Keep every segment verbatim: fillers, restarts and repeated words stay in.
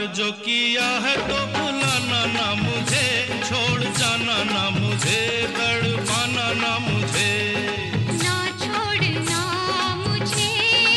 जो किया है तो भुलाना ना मुझे, छोड़ जाना ना मुझे, तड़पाना ना मुझे। ना छोड़ना मुझे,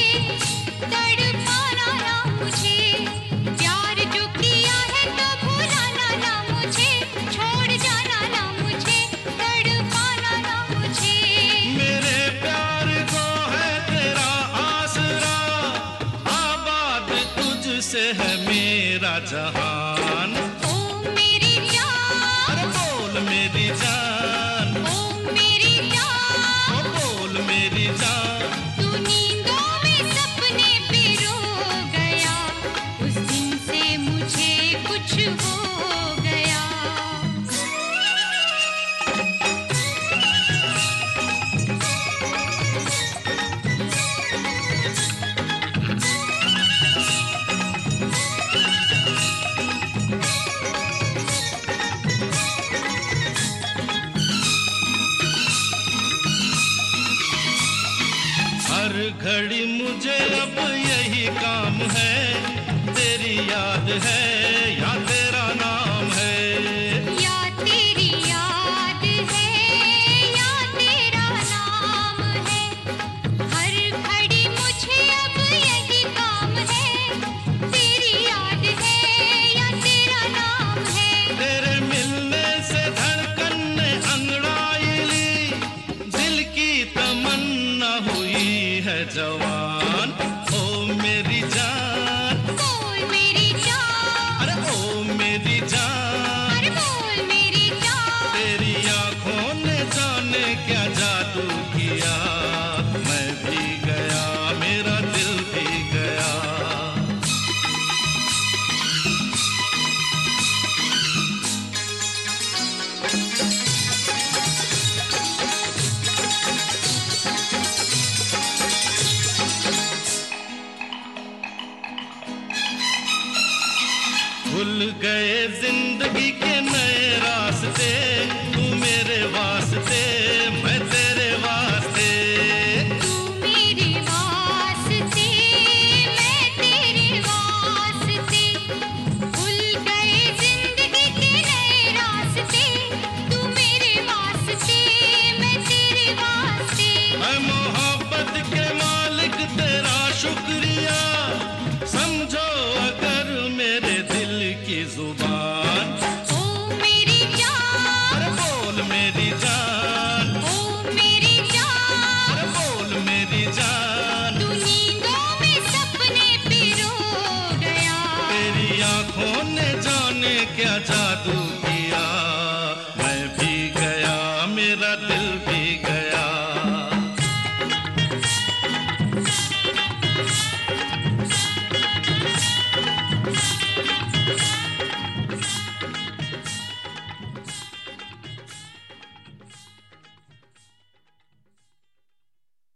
तड़पाना ना मुझे, प्यार जो किया है तो भुलाना ना मुझे, छोड़ जाना ना मुझे, तड़पाना ना मुझे। मेरे प्यार को है तेरा आसरा, आबाद तुझसे है मेरा जहान। ओ मेरी जान, अरे बोल मेरी जान, ओ मेरी जान, ओ बोल मेरी जान। तू नींदों में सपने पिरो गया, उस दिन से मुझे कुछ हो गया। हर घड़ी मुझे अब यही काम है, तेरी याद है या तेरा नाम है। या तेरी याद है या तेरा नाम है, हर घड़ी मुझे अब यही काम है, तेरी याद है या तेरा नाम है। तेरे मिलने से धड़कन ने अंगड़ाई ली, दिल की तमन्ना हुई है जवान। ओ मेरी जान, बोल मेरी जान, अरे ओ मेरी जान। अरे बोल मेरी जान, तेरी आंखों ने जाने क्या जादू किया, मैं भी गया मेरा दिल भी गया। भूल गए जिंदगी के नए रास्ते, तू मेरे वास्ते मैं